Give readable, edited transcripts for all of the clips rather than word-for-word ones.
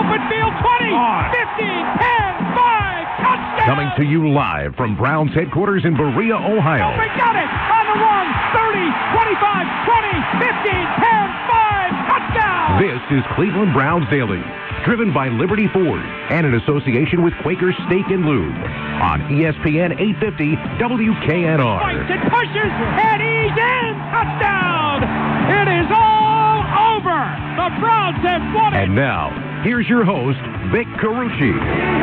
open field, 20, 15, 10, 5, touchdown! Coming to you live from Browns headquarters in Berea, Ohio. We got it! On the 1, 30, 25, 20, 15, 10, 5, touchdown! This is Cleveland Browns Daily, driven by Liberty Ford and in association with Quaker Steak and Lube on ESPN 850 WKNR. Fights and pushes, and he's in! Touchdown! It is all over! The Browns have won it! And now, here's your host, Vic Carucci.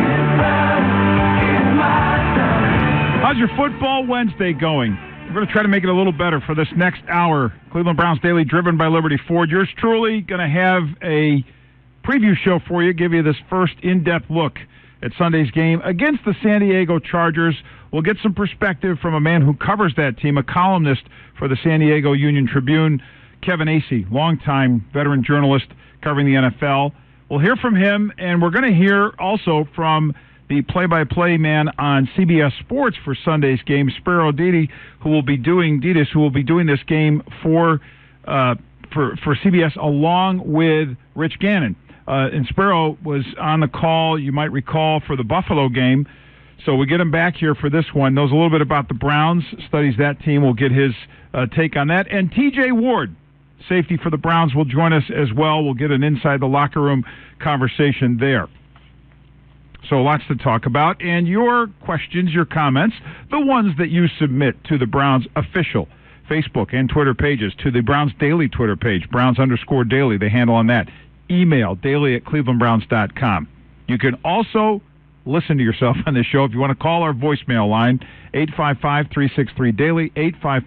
How's your Football Wednesday going? We're going to try to make it a little better for this next hour. Cleveland Browns Daily, driven by Liberty Ford. Yours truly going to have a preview show for you, give you this first in-depth look at Sunday's game against the San Diego Chargers. We'll get some perspective from a man who covers that team, a columnist for the San Diego Union-Tribune, Kevin Acee, longtime veteran journalist covering the NFL. We'll hear from him, and we're going to hear also from the play-by-play man on CBS Sports for Sunday's game, Spero Dedes, who will be doing this game for CBS along with Rich Gannon. And Spero was on the call, you might recall, for the Buffalo game. So we get him back here for this one. Knows a little bit about the Browns, studies that team. We'll get his take on that. And TJ Ward, safety for the Browns, will join us as well. We'll get an inside the locker room conversation there. So lots to talk about. And your questions, your comments, the ones that you submit to the Browns official Facebook and Twitter pages, to the Browns Daily Twitter page, Browns_Daily, the handle on that. Email daily@clevelandbrowns.com. You can also listen to yourself on this show if you want to call our voicemail line, 855-363-DAILY,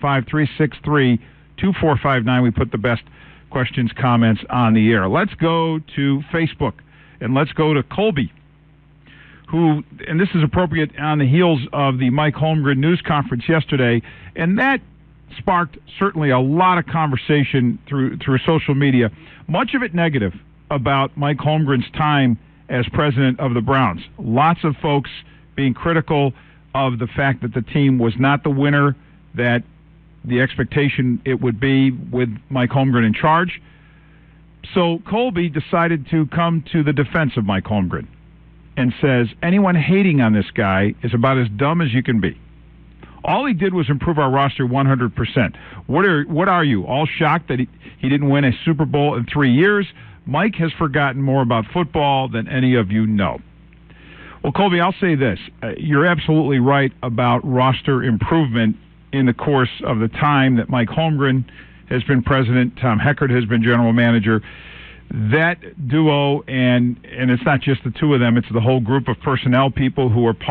855-363-2459. We put the best questions, comments on the air. Let's go to Facebook, and let's go to Colby, who, and this is appropriate on the heels of the Mike Holmgren news conference yesterday, and that sparked certainly a lot of conversation through social media, much of it negative about Mike Holmgren's time as president of the Browns. Lots of folks being critical of the fact that the team was not the winner that the expectation it would be with Mike Holmgren in charge. So Colby decided to come to the defense of Mike Holmgren and says, anyone hating on this guy is about as dumb as you can be. All he did was improve our roster 100%. What are you, all shocked that he didn't win a Super Bowl in 3 years? Mike has forgotten more about football than any of you know. Well, Colby, I'll say this. You're absolutely right about roster improvement in the course of the time that Mike Holmgren has been president, Tom Heckert has been general manager. That duo, and it's not just the two of them, it's the whole group of personnel people who have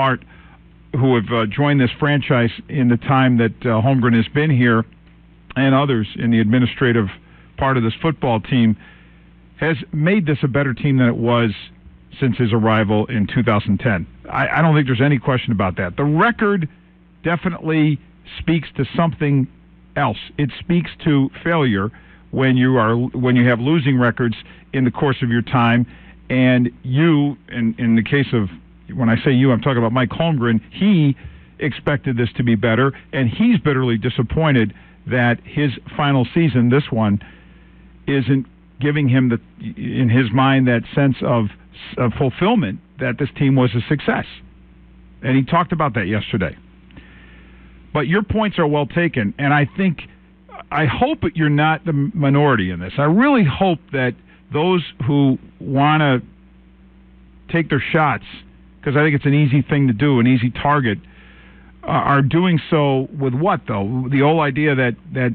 joined this franchise in the time that Holmgren has been here, and others in the administrative part of this football team, has made this a better team than it was since his arrival in 2010. I don't think there's any question about that. The record definitely speaks to something else. It speaks to failure when you have losing records in the course of your time, and you, in the case of, when I say you, I'm talking about Mike Holmgren, he expected this to be better, and he's bitterly disappointed that his final season, this one, isn't giving him, in his mind, that sense of fulfillment that this team was a success. And he talked about that yesterday. But your points are well taken, and I hope that you're not the minority in this. I really hope that those who want to take their shots, because I think it's an easy thing to do, an easy target, are doing so with what, though? The whole idea that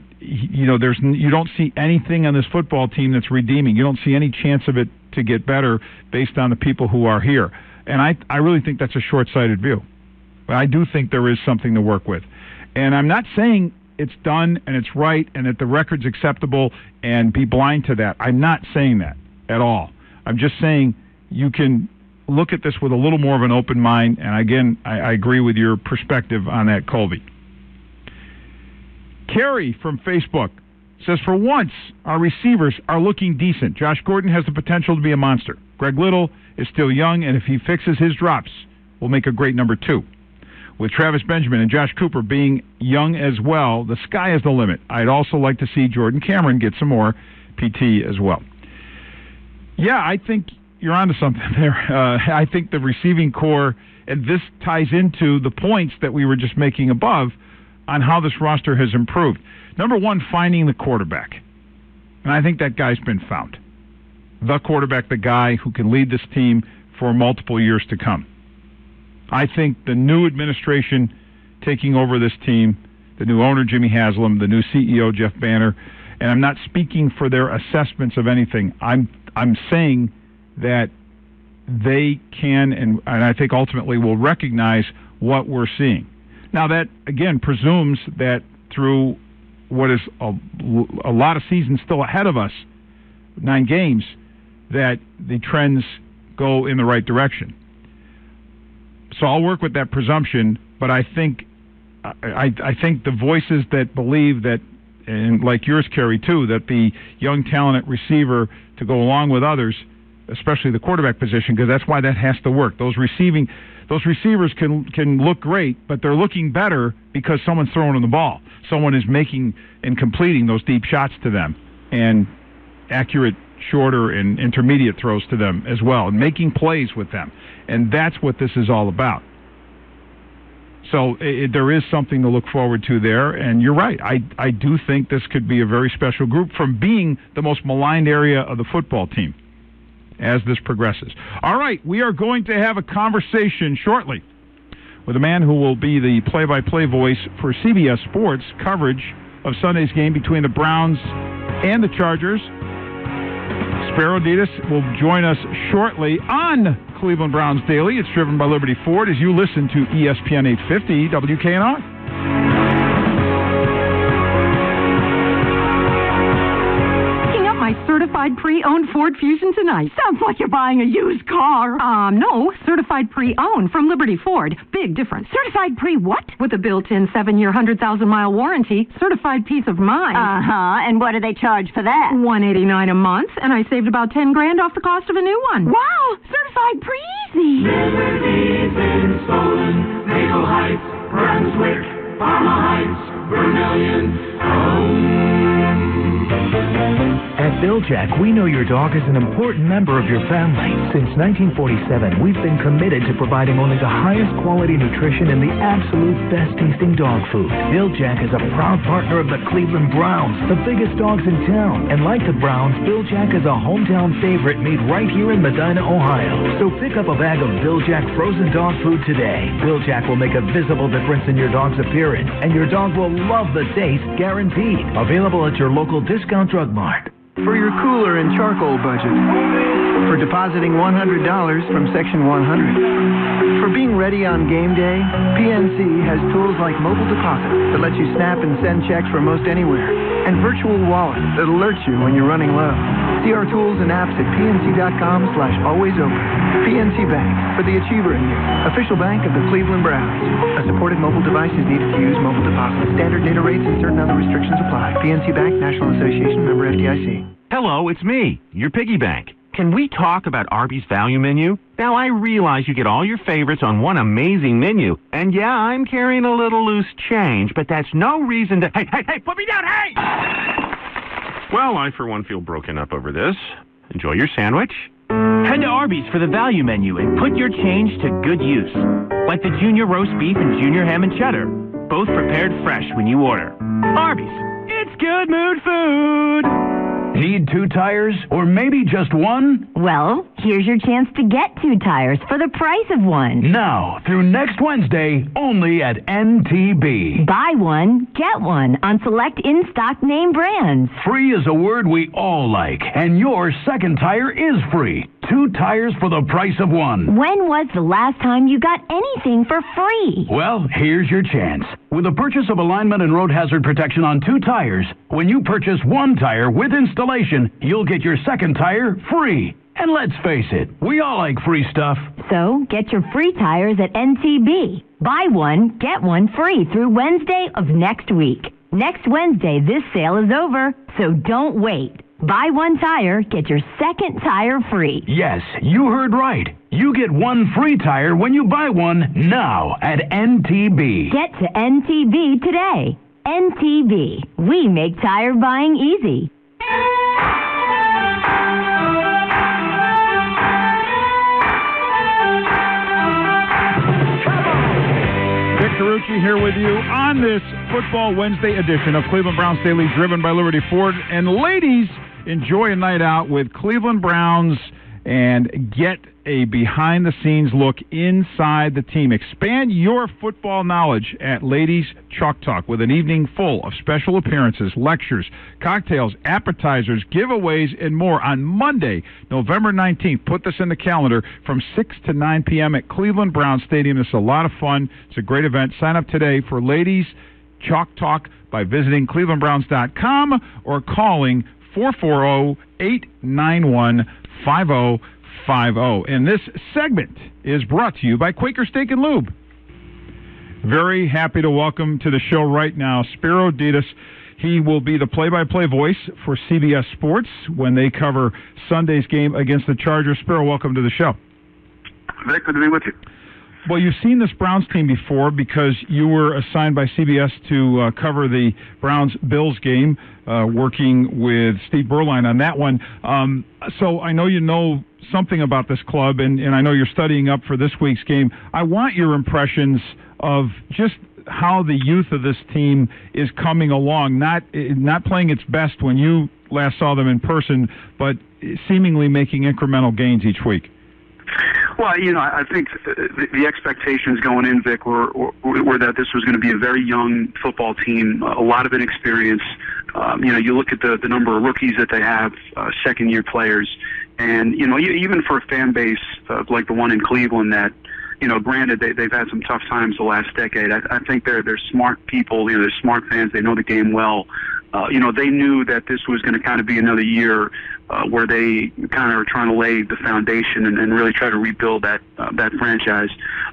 you don't see anything on this football team that's redeeming. You don't see any chance of it to get better based on the people who are here. And I really think that's a short-sighted view. But I do think there is something to work with. And I'm not saying it's done and it's right and that the record's acceptable and be blind to that. I'm not saying that at all. I'm just saying you can look at this with a little more of an open mind, and again, I agree with your perspective on that, Colby. Carrie from Facebook says, for once, our receivers are looking decent. Josh Gordon has the potential to be a monster. Greg Little is still young, and if he fixes his drops, will make a great number 2. With Travis Benjamin and Josh Cooper being young as well, the sky is the limit. I'd also like to see Jordan Cameron get some more PT as well. Yeah, I think you're onto something there. I think the receiving core, and this ties into the points that we were just making above on how this roster has improved. Number one, finding the quarterback. And I think that guy's been found. The quarterback, the guy who can lead this team for multiple years to come. I think the new administration taking over this team, the new owner, Jimmy Haslam, the new CEO, Jeff Banner, and I'm not speaking for their assessments of anything. I'm saying that they can, and I think ultimately will recognize what we're seeing. Now that, again, presumes that through what is a lot of seasons still ahead of us, 9 games, that the trends go in the right direction. So I'll work with that presumption, but I think the voices that believe that, and like yours, Kerry, too, that the young, talented receiver to go along with others, especially the quarterback position, because that's why that has to work. Those receivers can look great, but they're looking better because someone's throwing them the ball. Someone is making and completing those deep shots to them, and accurate shorter and intermediate throws to them as well, and making plays with them. And that's what this is all about. So there is something to look forward to there, and you're right. I do think this could be a very special group from being the most maligned area of the football team as this progresses. All right, we are going to have a conversation shortly with a man who will be the play-by-play voice for CBS Sports coverage of Sunday's game between the Browns and the Chargers. Spero Dedes will join us shortly on Cleveland Browns Daily. It's driven by Liberty Ford as you listen to ESPN 850 WKNR. My certified pre-owned Ford Fusion tonight. Sounds like you're buying a used car. No. Certified pre-owned from Liberty Ford. Big difference. Certified pre-what? With a built-in 7-year, 100,000-mile warranty. Certified peace of mind. Uh-huh. And what do they charge for that? $189 a month, and I saved about $10,000 off the cost of a new one. Wow! Certified pre-easy. Liberty's in Solon, Maple Heights, Brunswick, Parma Heights, Vermilion, At Bil-Jack, we know your dog is an important member of your family. Since 1947, we've been committed to providing only the highest quality nutrition and the absolute best-tasting dog food. Bil-Jack is a proud partner of the Cleveland Browns, the biggest dogs in town. And like the Browns, Bil-Jack is a hometown favorite made right here in Medina, Ohio. So pick up a bag of Bil-Jack frozen dog food today. Bil-Jack will make a visible difference in your dog's appearance, and your dog will love the taste, guaranteed. Available at your local discount drug mart. For your cooler and charcoal budget. For depositing $100 from Section 100. For being ready on game day, PNC has tools like mobile deposit that lets you snap and send checks from most anywhere, and virtual wallet that alerts you when you're running low. See our tools and apps at pnc.com/alwaysopen. PNC Bank, for the achiever in you. Official bank of the Cleveland Browns. A supported mobile device is needed to use mobile deposit. Standard data rates and certain other restrictions apply. PNC Bank, National Association, member FDIC. Hello, it's me, your piggy bank. Can we talk about Arby's value menu? Now, I realize you get all your favorites on one amazing menu. And yeah, I'm carrying a little loose change, but that's no reason to... Hey, put me down, hey! Well, I, for one, feel broken up over this. Enjoy your sandwich. Head to Arby's for the value menu and put your change to good use. Like the Junior Roast Beef and Junior Ham and Cheddar. Both prepared fresh when you order. Arby's. It's good mood food. Need 2 tires, or maybe just 1? Well, here's your chance to get 2 tires for the price of 1. Now, through next Wednesday, only at NTB. Buy 1, get 1 on select in-stock name brands. Free is a word we all like, and your second tire is free. 2 tires for the price of 1. When was the last time you got anything for free? Well, here's your chance. With the purchase of alignment and road hazard protection on 2 tires, when you purchase 1 tire with installation, you'll get your second tire free. And let's face it, we all like free stuff. So, get your free tires at NTB. Buy 1, get 1 free through Wednesday of next week. Next Wednesday, this sale is over, so don't wait. Buy 1 tire, get your second tire free. Yes, you heard right. You get 1 free tire when you buy 1 now at NTB. Get to NTB today. NTB. We make tire buying easy. Mackey here with you on this Football Wednesday edition of Cleveland Browns Daily, driven by Liberty Ford. And ladies, enjoy a night out with Cleveland Browns and get a behind-the-scenes look inside the team. Expand your football knowledge at Ladies Chalk Talk with an evening full of special appearances, lectures, cocktails, appetizers, giveaways, and more on Monday, November 19th. Put this in the calendar from 6 to 9 p.m. at Cleveland Browns Stadium. It's a lot of fun. It's a great event. Sign up today for Ladies Chalk Talk by visiting clevelandbrowns.com or calling 440-891-5050. And this segment is brought to you by Quaker Steak and Lube. Very happy to welcome to the show right now Spero Dedes. He will be the play-by-play voice for CBS Sports when they cover Sunday's game against the Chargers. Spero, welcome to the show. Very good to be with you. Well, you've seen this Browns team before because you were assigned by CBS to cover the Browns-Bills game, working with Steve Berline on that one. So I know you know something about this club, and I know you're studying up for this week's game. I want your impressions of just how the youth of this team is coming along, not playing its best when you last saw them in person, but seemingly making incremental gains each week. Well, I think the expectations going in, Vic, were that this was going to be a very young football team, a lot of inexperience. You look at the number of rookies that they have, second-year players, and, even for a fan base like the one in Cleveland that, granted they've had some tough times the last decade, I think they're smart people, they're smart fans, they know the game well. They knew that this was going to kind of be another year where they kind of are trying to lay the foundation and really try to rebuild that franchise.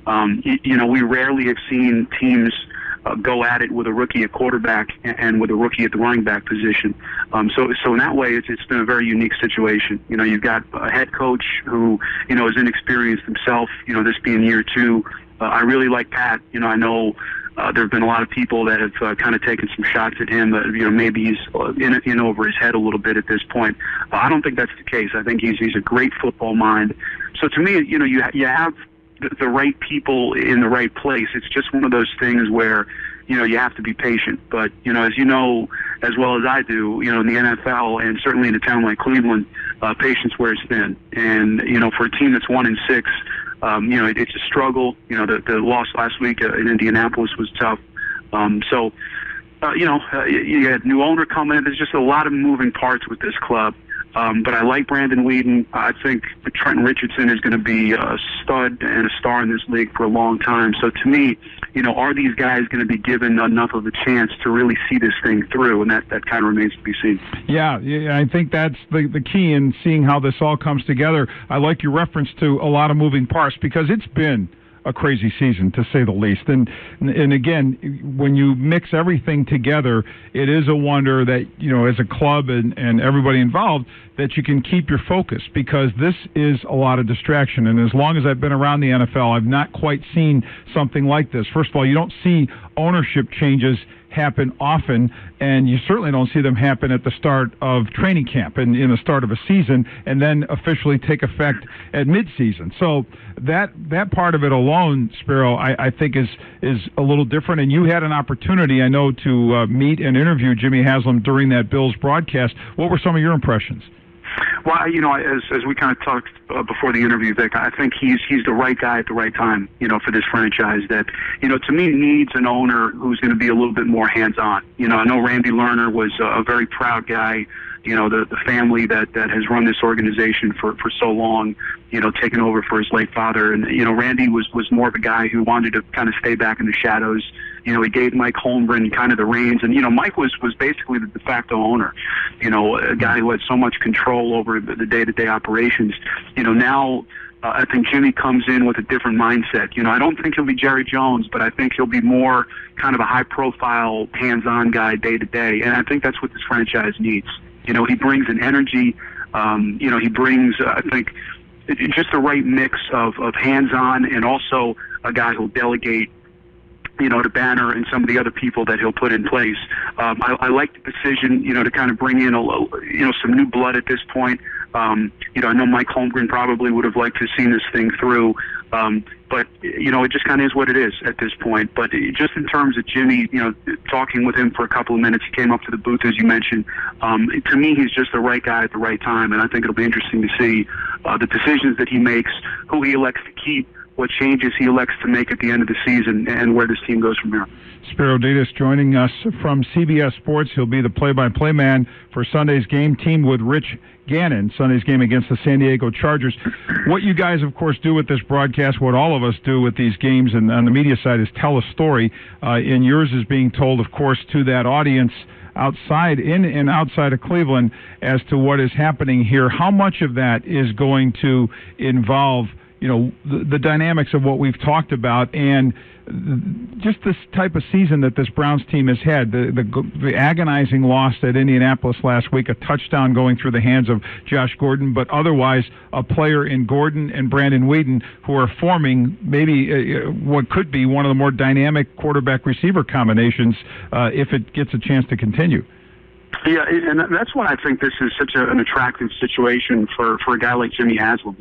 We rarely have seen teams go at it with a rookie at quarterback and with a rookie at the running back position. So in that way, it's been a very unique situation. You've got a head coach who, is inexperienced himself, this being year two. I really like Pat. I know there have been a lot of people that have kind of taken some shots at him. Maybe he's in over his head a little bit at this point. I don't think that's the case. I think he's a great football mind. So to me, you have the right people in the right place. It's just one of those things where you have to be patient. But as you know as well as I do, in the NFL and certainly in a town like Cleveland, patience wears thin. And for a team that's 1-6. It's a struggle. The loss last week in Indianapolis was tough. You had new owner coming in. There's just a lot of moving parts with this club. But I like Brandon Weeden. I think Trent Richardson is going to be a stud and a star in this league for a long time. So to me, are these guys going to be given enough of a chance to really see this thing through? And that kind of remains to be seen. Yeah, I think that's the key in seeing how this all comes together. I like your reference to a lot of moving parts because it's been a crazy season, to say the least. And again, when you mix everything together, it is a wonder that, as a club and everybody involved, that you can keep your focus, because this is a lot of distraction. And as long as I've been around the NFL, I've not quite seen something like this. First of all, you don't see ownership changes happen often, and you certainly don't see them happen at the start of training camp and in the start of a season, and then officially take effect at midseason. So that part of it alone, Spero, I think is a little different. And you had an opportunity, I know, to meet and interview Jimmy Haslam during that Bills broadcast. What were some of your impressions? Well, as we kind of talked before the interview, Vic, I think he's the right guy at the right time, for this franchise that, to me needs an owner who's going to be a little bit more hands-on. I know Randy Lerner was a very proud guy, the family that has run this organization for so long, taking over for his late father. And, Randy was more of a guy who wanted to kind of stay back in the shadows. He gave Mike Holmgren kind of the reins. And, Mike was basically the de facto owner, a guy who had so much control over the day-to-day operations. Now I think Jimmy comes in with a different mindset. I don't think he'll be Jerry Jones, but I think he'll be more kind of a high-profile, hands-on guy day-to-day. And I think that's what this franchise needs. He brings an energy. He brings, I think, just the right mix of hands-on and also a guy who'll delegate, to Banner and some of the other people that he'll put in place. I like the decision, to kind of bring in some new blood at this point. I know Mike Holmgren probably would have liked to have seen this thing through. But it just kind of is what it is at this point. But just in terms of Jimmy, talking with him for a couple of minutes, he came up to the booth, as you mentioned. To me, he's just the right guy at the right time, and I think it'll be interesting to see the decisions that he makes, who he elects to keep, what changes he elects to make at the end of the season, and where this team goes from here. Spiro Dedes joining us from CBS Sports. He'll be the play-by-play man for Sunday's game, teamed with Rich Gannon, Sunday's game against the San Diego Chargers. What you guys, of course, do with this broadcast, what all of us do with these games and on the media side, is tell a story. And yours is being told, of course, to that audience outside, in and outside of Cleveland, as to what is happening here. How much of that is going to involve the dynamics of what we've talked about and just this type of season that this Browns team has had, the agonizing loss at Indianapolis last week, a touchdown going through the hands of Josh Gordon, but otherwise a player in Gordon and Brandon Weeden who are forming maybe what could be one of the more dynamic quarterback-receiver combinations if it gets a chance to continue. Yeah, and that's why I think this is such an attractive situation for a guy like Jimmy Haslam.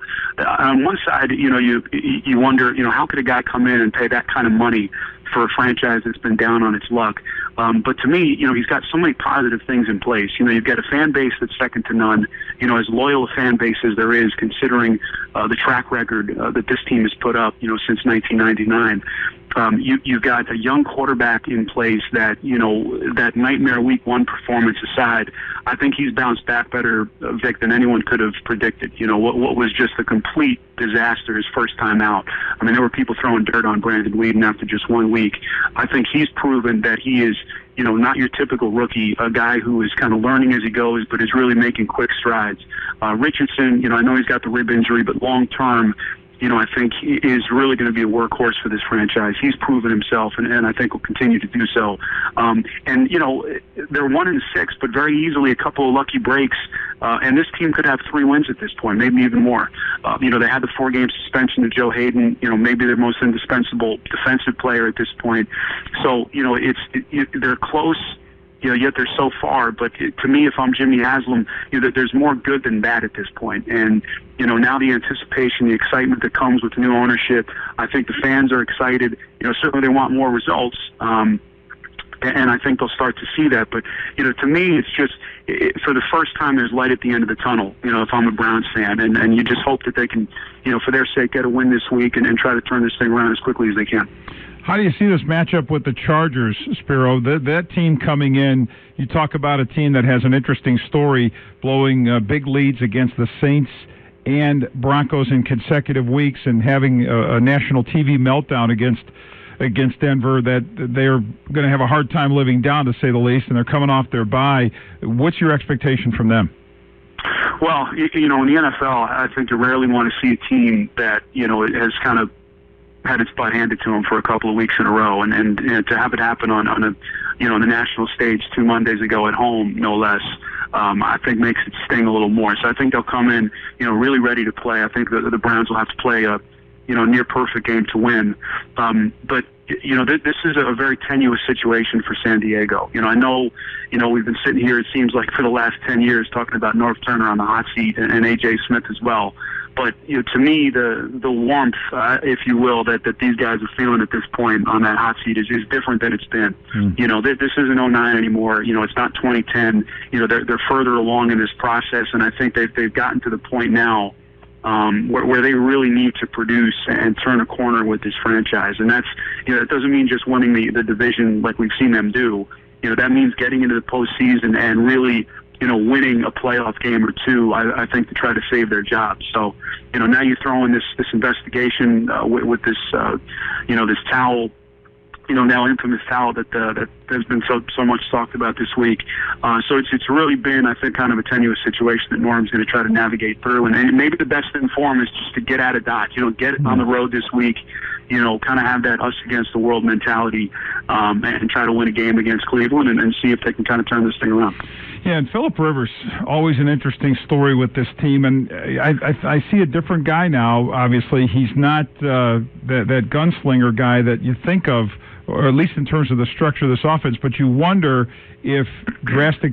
On one side, you wonder, how could a guy come in and pay that kind of money for a franchise that's been down on its luck? But to me, he's got so many positive things in place. You've got a fan base that's second to none. As loyal a fan base as there is, considering the track record that this team has put up, since 1999. You've got a young quarterback in place that, that nightmare week one performance aside, I think he's bounced back better, Vic, than anyone could have predicted. What was just a complete disaster his first time out. I mean, there were people throwing dirt on Brandon Weeden after just 1 week. I think he's proven that he is, not your typical rookie, a guy who is kind of learning as he goes, but is really making quick strides. Richardson, I know he's got the rib injury, but long term, I think he is really going to be a workhorse for this franchise. He's proven himself, and I think will continue to do so. They're 1-6, but very easily a couple of lucky breaks, and this team could have 3 wins at this point, maybe even more. They had the 4-game suspension to Joe Hayden, maybe their most indispensable defensive player at this point. So, they're close. Yet they're so far. But to me, if I'm Jimmy Haslam, there's more good than bad at this point. And, now the anticipation, the excitement that comes with new ownership, I think the fans are excited. Certainly they want more results. And I think they'll start to see that. But, to me, it's just, for the first time, there's light at the end of the tunnel, if I'm a Browns fan. And you just hope that they can, for their sake, get a win this week and try to turn this thing around as quickly as they can. How do you see this matchup with the Chargers, Spiro? That team coming in, you talk about a team that has an interesting story, blowing big leads against the Saints and Broncos in consecutive weeks and having a national TV meltdown against Denver that they're going to have a hard time living down, to say the least, and they're coming off their bye. What's your expectation from them? Well, in the NFL, I think you rarely want to see a team that, has kind of had its butt handed to him for a couple of weeks in a row, and to have it happen on the national stage 2 Mondays ago at home, no less, I think makes it sting a little more. So I think they'll come in, really ready to play. I think the Browns will have to play a, near perfect game to win. But this is a very tenuous situation for San Diego. I know, we've been sitting here, it seems like for the last 10 years, talking about North Turner on the hot seat and A.J. Smith as well. But to me, the warmth, if you will, that these guys are feeling at this point on that hot seat is different than it's been. This isn't 2009 anymore. It's not 2010. They're further along in this process, and I think they've gotten to the point now where they really need to produce and turn a corner with this franchise. And that's it doesn't mean just winning the division like we've seen them do. That means getting into the postseason and really, winning a playoff game or two, I think, to try to save their jobs. So, now you throw in this investigation with this, this towel, now infamous towel that has been so much talked about this week. So it's really been, I think, kind of a tenuous situation that Norm's going to try to navigate through. And maybe the best thing for him is just to get out of Dodge, get on the road this week, kind of have that us against the world mentality, and try to win a game against Cleveland and see if they can kind of turn this thing around. Yeah, and Phillip Rivers, always an interesting story with this team, and I see a different guy now. Obviously, he's not that gunslinger guy that you think of, or at least in terms of the structure of this offense, but you wonder if drastic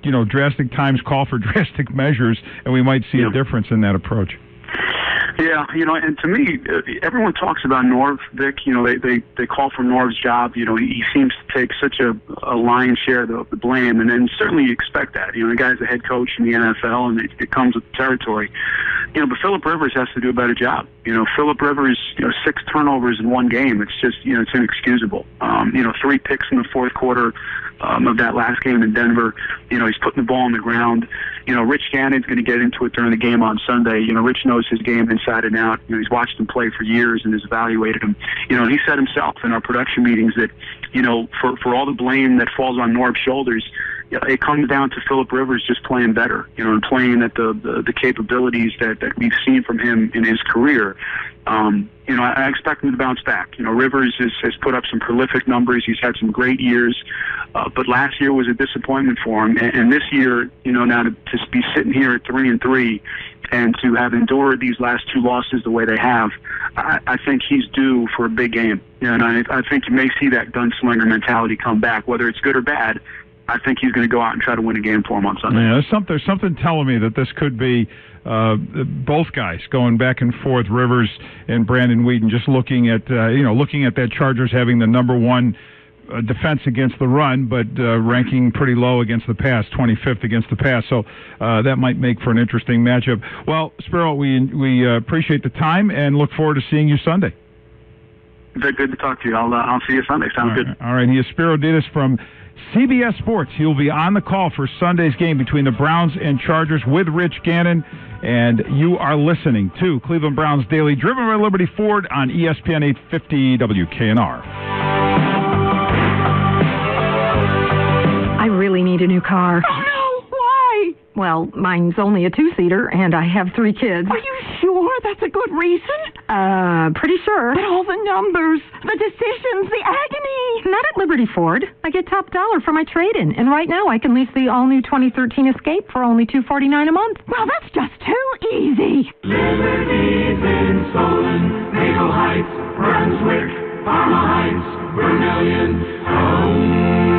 drastic times call for drastic measures, and we might see a difference in that approach. Yeah, and to me, everyone talks about Norv, Vic. They call for Norv's job. He seems to take such a lion's share of the blame, and then certainly you expect that. The guy's a head coach in the NFL, and it comes with the territory. But Phillip Rivers has to do a better job. Phillip Rivers, 6 turnovers in one game. It's just, it's inexcusable. 3 picks in the fourth quarter of that last game in Denver. He's putting the ball on the ground. Rich Gannon's going to get into it during the game on Sunday. Rich knows his game inside and out. He's watched him play for years and has evaluated him. And he said himself in our production meetings that, for all the blame that falls on Norv's shoulders, it comes down to Phillip Rivers just playing better, and playing at the capabilities that we've seen from him in his career. I expect him to bounce back. Rivers has put up some prolific numbers. He's had some great years, but last year was a disappointment for him. And this year, now to be sitting here at 3-3 and to have endured these last 2 losses the way they have, I think he's due for a big game. And I think you may see that gunslinger mentality come back, whether it's good or bad. I think he's going to go out and try to win a game for him on Sunday. Yeah, there's something telling me that this could be both guys going back and forth, Rivers and Brandon Weeden, just looking at that Chargers having the number 1 defense against the run, but ranking pretty low against the pass, 25th against the pass. So that might make for an interesting matchup. Well, Spero, we appreciate the time and look forward to seeing you Sunday. Very good to talk to you. I'll see you Sunday. Sounds good. All right. He is Spero Dedes from CBS Sports. He'll be on the call for Sunday's game between the Browns and Chargers with Rich Gannon. And you are listening to Cleveland Browns Daily, driven by Liberty Ford on ESPN 850 WKNR. I really need a new car. Oh, no. Why? Well, mine's only a 2-seater, and I have 3 kids. Are you sure that's a good reason? Pretty sure. But all the numbers, the decisions, the agony. Not at Liberty Ford. I get top dollar for my trade-in, and right now I can lease the all-new 2013 Escape for only $249 a month. Well, that's just too easy. Liberty's in Solon, Maple Heights, Brunswick, Parma Heights, Vermilion, home.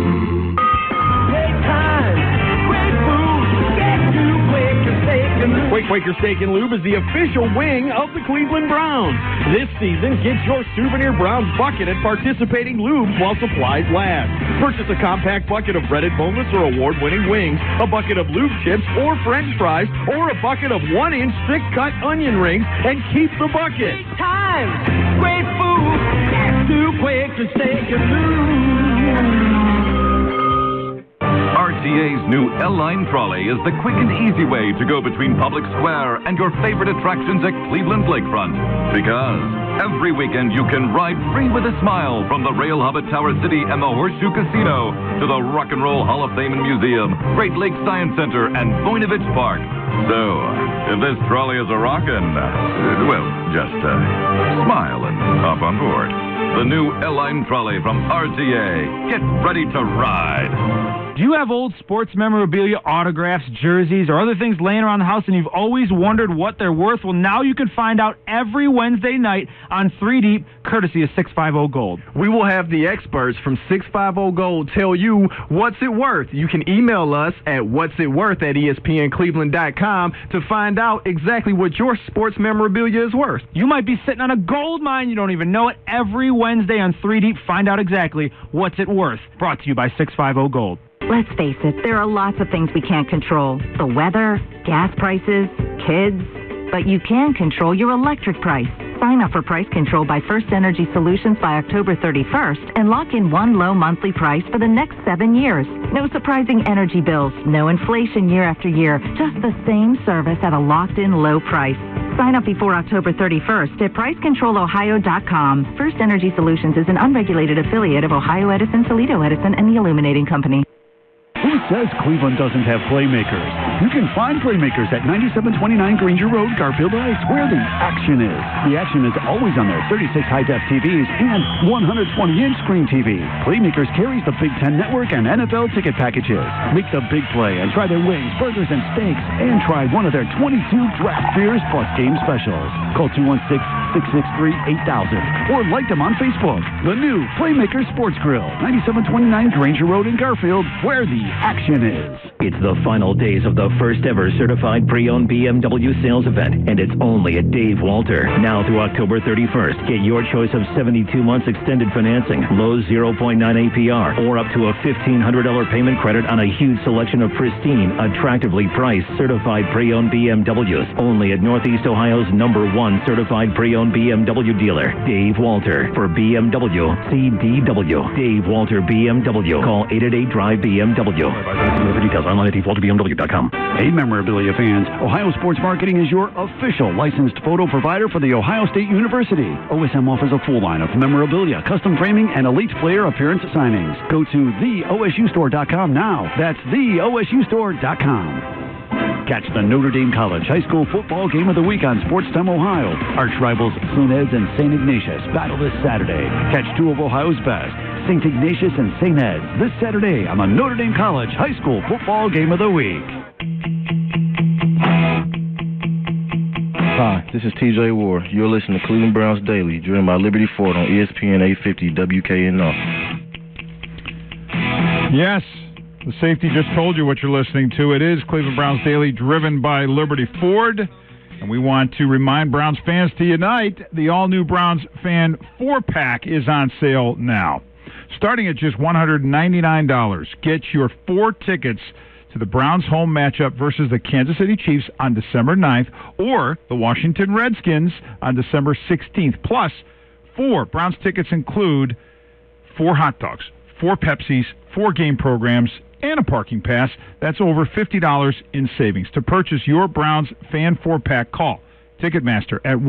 Quaker Steak and Lube is the official wing of the Cleveland Browns. This season, get your souvenir Browns bucket at participating lubes while supplies last. Purchase a compact bucket of breaded boneless or award-winning wings, a bucket of lube chips or French fries, or a bucket of 1-inch thick-cut onion rings, and keep the bucket. Time, great food, too Quaker Steak and Lube. RTA's new L-Line trolley is the quick and easy way to go between Public Square and your favorite attractions at Cleveland's Lakefront. Because every weekend you can ride free with a smile from the Rail Hub at Tower City and the Horseshoe Casino to the Rock and Roll Hall of Fame and Museum, Great Lakes Science Center, and Voinovich Park. So, if this trolley is a rockin', just smile and hop on board. The new L-Line trolley from RTA. Get ready to ride. Do you have old sports memorabilia, autographs, jerseys, or other things laying around the house and you've always wondered what they're worth? Well, now you can find out every Wednesday night on 3 Deep, courtesy of 650 Gold. We will have the experts from 650 Gold tell you what's it worth. You can email us at what'sitworth@ESPNCleveland.com to find out exactly what your sports memorabilia is worth. You might be sitting on a gold mine, you don't even know it. Every Wednesday on 3 Deep, find out exactly what's it worth. Brought to you by 650 Gold. Let's face it, there are lots of things we can't control. The weather, gas prices, kids. But you can control your electric price. Sign up for price control by First Energy Solutions by October 31st and lock in one low monthly price for the next 7 years. No surprising energy bills, no inflation year after year, just the same service at a locked-in low price. Sign up before October 31st at PriceControlOhio.com. First Energy Solutions is an unregulated affiliate of Ohio Edison, Toledo Edison, and the Illuminating Company. Who says Cleveland doesn't have playmakers? You can find playmakers at 9729 Granger Road, Garfield Heights, where the action is. The action is always on their 36 high-def TVs and 120-inch screen TV. Playmakers carries the Big Ten Network and NFL ticket packages. Make the big play and try their wings, burgers, and steaks, and try one of their 22 draft beers plus game specials. Call 663-8000. Or like them on Facebook. The new Playmaker Sports Grill, 9729 Granger Road in Garfield, where the action is. It's the final days of the first ever certified pre-owned BMW sales event, and it's only at Dave Walter. Now through October 31st, get your choice of 72 months extended financing, low 0.9 APR, or up to a $1,500 payment credit on a huge selection of pristine, attractively priced, certified pre-owned BMWs. Only at Northeast Ohio's #1 certified pre-owned BMW dealer, Dave Walter. For BMW, CDW. Dave Walter BMW. Call 888-DRIVE-BMW. For details online at DaveWalterBMW.com. Hey, memorabilia fans, Ohio Sports Marketing is your official licensed photo provider for The Ohio State University. OSM offers a full line of memorabilia, custom framing, and elite player appearance signings. Go to theosustore.com now. That's theosustore.com. Catch the Notre Dame College High School Football Game of the Week on SportsTime Ohio. Arch rivals St. Ed's and St. Ignatius battle this Saturday. Catch two of Ohio's best, St. Ignatius and St. Ed's, this Saturday on the Notre Dame College High School Football Game of the Week. Hi, this is TJ Ward. You're listening to Cleveland Browns Daily, driven by Liberty Ford on ESPN 850 WKNR. Yes, the safety just told you what you're listening to. It is Cleveland Browns Daily, driven by Liberty Ford. And we want to remind Browns fans tonight, the all-new Browns Fan 4-pack is on sale now. Starting at just $199, get your 4 tickets to the Browns home matchup versus the Kansas City Chiefs on December 9th or the Washington Redskins on December 16th. Plus, 4 Browns tickets include 4 hot dogs, 4 Pepsis, 4 game programs, and a parking pass. That's over $50 in savings. To purchase your Browns Fan 4-pack, call Ticketmaster at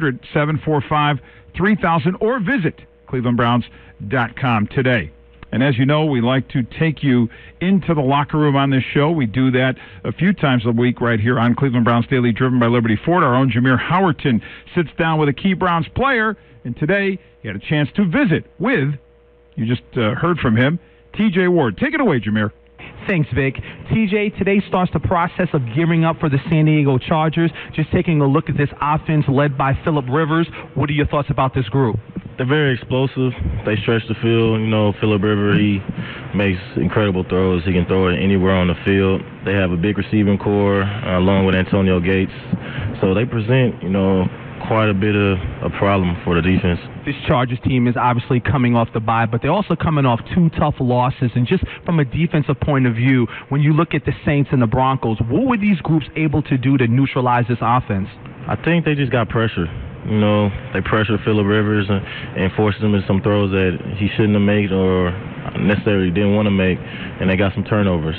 1-800-745-3000 or visit clevelandbrowns.com today. And as you know, we like to take you into the locker room on this show. We do that a few times a week right here on Cleveland Browns Daily, driven by Liberty Ford. Our own Jameer Howerton sits down with a key Browns player, and today he had a chance to visit with, you just heard from him, TJ Ward. Take it away, Jameer. Thanks, Vic. TJ, today starts the process of gearing up for the San Diego Chargers. Just taking a look at this offense led by Phillip Rivers. What are your thoughts about this group? They're very explosive. They stretch the field. You know, Phillip Rivers, he makes incredible throws. He can throw it anywhere on the field. They have a big receiving core along with Antonio Gates. So they present, you know, quite a bit of a problem for the defense. This Chargers team is obviously coming off the bye, but they're also coming off 2 tough losses. And just from a defensive point of view, when you look at the Saints and the Broncos, what were these groups able to do to neutralize this offense? I think they just got pressure. You know, they pressured Phillip Rivers and forced him into some throws that he shouldn't have made or necessarily didn't want to make, and they got some turnovers.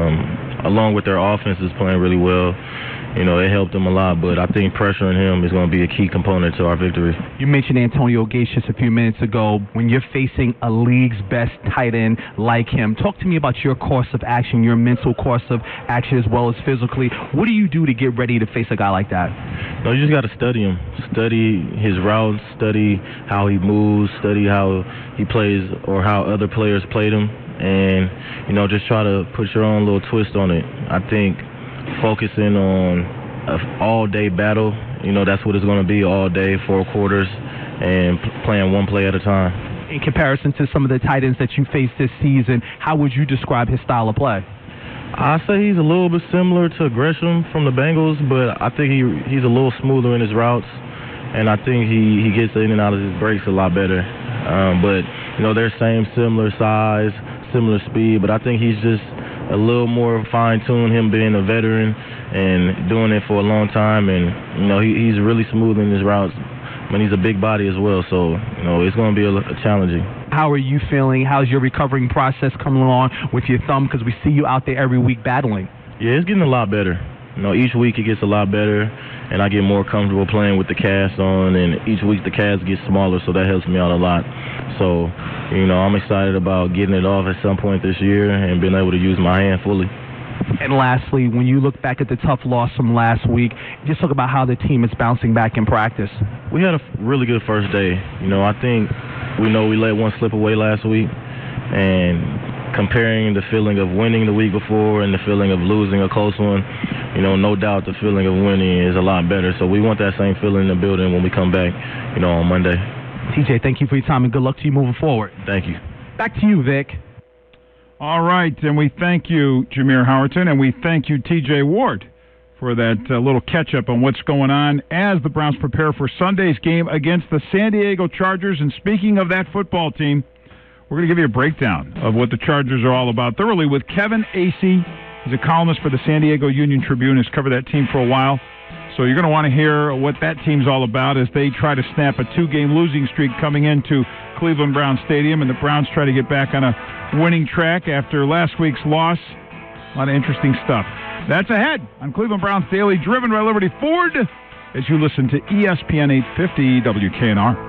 Along with their offense is playing really well. You know, it helped them a lot, but I think pressuring him is going to be a key component to our victory. You mentioned Antonio Gates just a few minutes ago. When you're facing a league's best tight end like him, talk to me about your course of action, your mental course of action as well as physically. What do you do to get ready to face a guy like that? No, you just got to study him. Study his routes, study how he moves, study how he plays or how other players played him, and, you know, just try to put your own little twist on it. I think focusing on an all-day battle, you know, that's what it's going to be, all day, 4 quarters, and playing one play at a time. In comparison to some of the tight ends that you faced this season, how would you describe his style of play? I say he's a little bit similar to Gresham from the Bengals, but I think he's a little smoother in his routes, and I think he gets in and out of his breaks a lot better. But, you know, they're similar size, similar speed, but I think he's just a little more fine-tuned, him being a veteran and doing it for a long time. And, you know, he's really smooth in his routes. I mean, he's a big body as well, so, you know, it's going to be a challenging. How are you feeling? How's your recovering process coming along with your thumb? Because we see you out there every week battling. Yeah, it's getting a lot better. You know, each week it gets a lot better, and I get more comfortable playing with the cast on, and each week the cast gets smaller, so that helps me out a lot. So, you know, I'm excited about getting it off at some point this year and being able to use my hand fully. And lastly, when you look back at the tough loss from last week, just talk about how the team is bouncing back in practice. We had a really good first day. You know, I think we let one slip away last week, and comparing the feeling of winning the week before and the feeling of losing a close one, no doubt the feeling of winning is a lot better. So we want that same feeling in the building when we come back, on Monday. TJ, thank you for your time and good luck to you moving forward. Thank you. Back to you, Vic. All right, and we thank you, Jameer Howerton, and we thank you, TJ Ward, for that little catch-up on what's going on as the Browns prepare for Sunday's game against the San Diego Chargers. And speaking of that football team, we're going to give you a breakdown of what the Chargers are all about thoroughly with Kevin Acee. He's a columnist for the San Diego Union Tribune, has covered that team for a while. So you're going to want to hear what that team's all about as they try to snap a 2-game losing streak coming into Cleveland Browns Stadium, and the Browns try to get back on a winning track after last week's loss. A lot of interesting stuff. That's ahead on Cleveland Browns Daily, driven by Liberty Ford, as you listen to ESPN 850 WKNR.